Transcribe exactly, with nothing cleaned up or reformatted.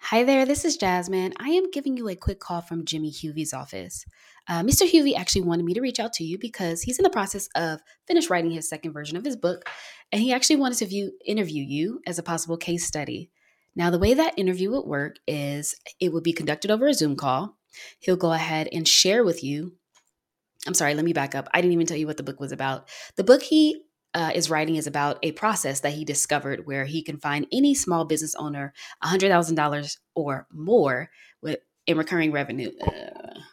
Hi there, this is Jasmine. I am giving you a quick call from Jimmy Huvie's office. Uh, mister Huvie actually wanted me to reach out to you because he's in the process of finish writing his second version of his book, and he actually wanted to view, interview you as a possible case study. Now, the way that interview would work is it would be conducted over a Zoom call. He'll go ahead and share with you. I'm sorry, let me back up. I didn't even tell you what the book was about. The book he uh, is writing is about a process that he discovered where he can find any small business owner one hundred thousand dollars or more with in recurring revenue. Uh,